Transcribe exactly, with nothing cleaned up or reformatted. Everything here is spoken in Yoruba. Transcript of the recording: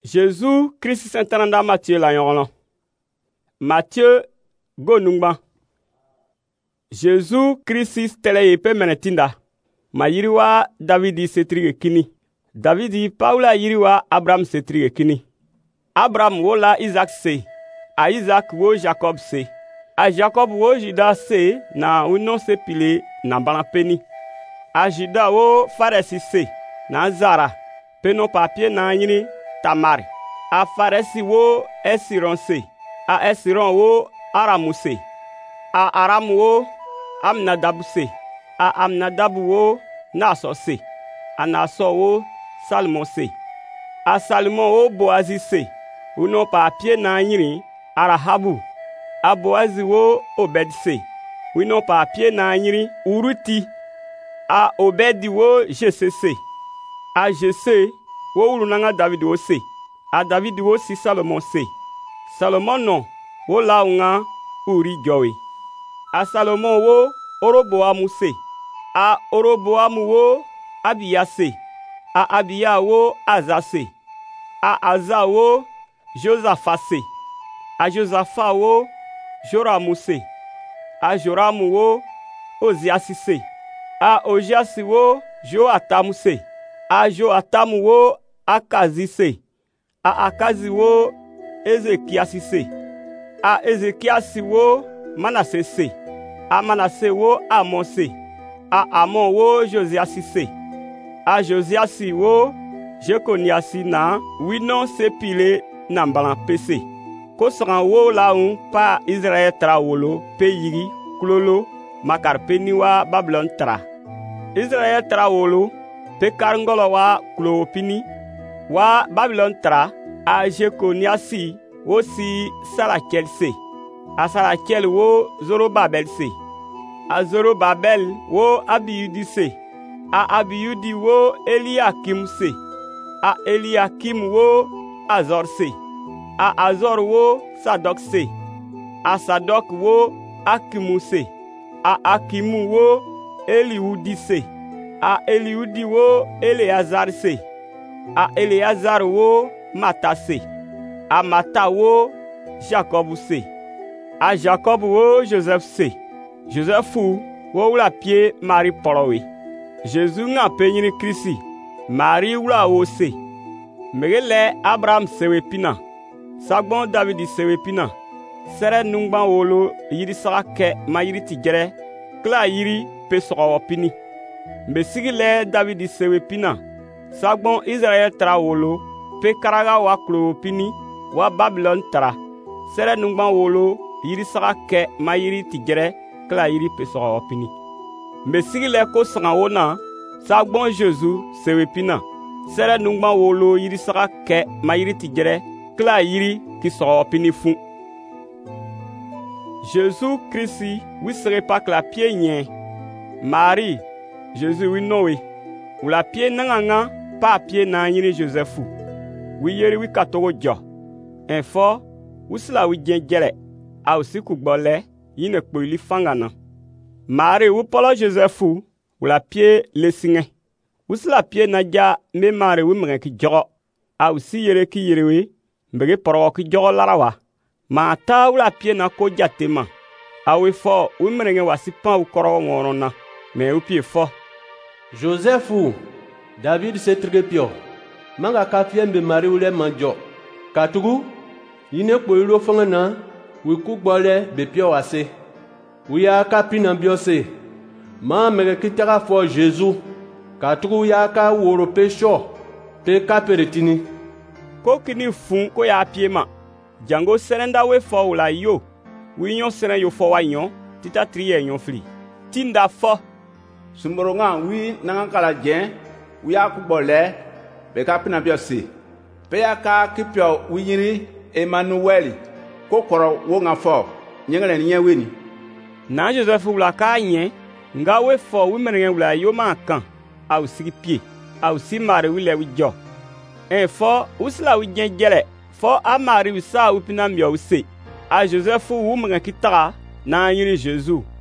Jésus Christ Saint-Tanda Matthieu la yon. Matthieu go nungba. Jésus Christ tele pe menetinda. Ma yiriwa Davidi setrige kini. Davidi Paula yiriwa Abraham setrige kini. Abraham wola Isaac se. A Isaac wo Jacob se. A Jacob wo Juda se na unon se pile na bana peni. A Juda wo Faresi se na Zara. Peno papier na yini Tamar. A Faresi wo Esiron se. A Esiron wo Aramu se. A Aram wo Amnadab se. A Amnadab wo Naso se. A Naso wo Salmon se. A Salmon wo Boazi se. Uno papier na yini Arahabu. A Boazi wo Obed se. Uno papier na yini Uruti. A Obedi wo Jesse se. A Jesse wo ulunanga David wo se. A David wo si Salomon se. Salomon non wo launga Uri jowe. A Salomon wo Oroboamu se. A Oroboamu wo Abiya se. A Abiya wo Aza se. A Aza wo Josaphat se. A Josaphat wo Joramu se. A Joramu wo Oziasi se. A Oziasi wo Joatamu se. A Joatamu wo Akazi se. A Akazi wo Ezekiasi se. A Ezekiasi wo Manasse se. A Manasse wo Amon se. A Amon wo Josiasi se. A Josiasi wo Jekoniasi na winon se pile na mbalan pese. Ko sran wo laun pa Israel tra wolo pe yiri klolo makar peniwa Babylon tra. Israel tra wolo pe karngolo wa klopini wa Babylon tra a Jekoniasi wo si Salakel se. A Salakel wo Zorobabel se. A Zorobabel wo Abiyudi se. A Abiyudi wo Eliakim se. A Eliakim wo Azor se. A Azor wo Sadok se. A Sadok wo Akimu se. A Akimu wo Eliudi se. A Eliudi wo Eleazar se. A Eleazar wo Mata se. A Mata wo Jacob se. A Jacob wo Joseph se. Joseph wo wula pie Marie porowe. Jésus nga penyini Krisi. Marie wula wo se. Megele Abraham sewe pina. Sagbon Davidi sewe pina. Sere nungban wolo yiri saka ma yiri tigere. Kla yiri pe sogo pini. Mbesigile Davidi sewe pina. Sagbon Israel tra wolo pe karaga wa klo pini wa Babylon tra. Sere nungban wolo yiri saka ma yiri tigere. Kla yiri pe sogo pini. Mbesigile ko sanga wona. Sagbon Jésus sewe pina. Sere nungban wolo yiri saka ma yiri tigere. Kla yiri ki sogo pini fun. Jésus Christ oui serait pas que la pied nien. Marie, Jésus oui noé. Ou la pied nanganga pas pied na yiri Joseph. Oui yeri oui katogo jo. Info, ou sila oui dien jere. A aussi kugbole, yine kpoili fangana. Marie ou polo Joseph ou la pied lesingé. Ou sila pied na ja me Marie oui mren ki jo. A aussi yere ki yere oui. Mbege poro ki jogo larawa. Ma ta wula pie na ko jatema. Awe fo, u mrenge wasi pan u koro ngorona. Me u pie fo. Joseph ou, David se trigepio. Manga ka fiembe mari ule manjo. Katugu, yine kpo ilo fongana, u kugbole be pio wase. U ya ka pina biose. Ma mege kitara fo Jésus. Katugu ya ka woro pe sho. Pe ka peretini. Ko kini fun ko ya pie ma. Jango serenda we fo wula yo. Wi nyon seren yo fo wa nyon. Tita triye nyon fli. Tinda fo. Sumboronga wi nanga kala jen. Wi ya kubole. Be ka pina biose. Pe ya ka kipyo wi yiri Emmanuel. Ko koro wo nga fo. Nyengele nye weni. Na Joseph wula ka nye. Nga we fo wi menenge wula yo ma kan. A usi pie. A usi mare wile wi jo. En fo usla wi jen jere. Fo a Marie sa upina myo se. A Joseph wu mwen kitara na yiri Jésus.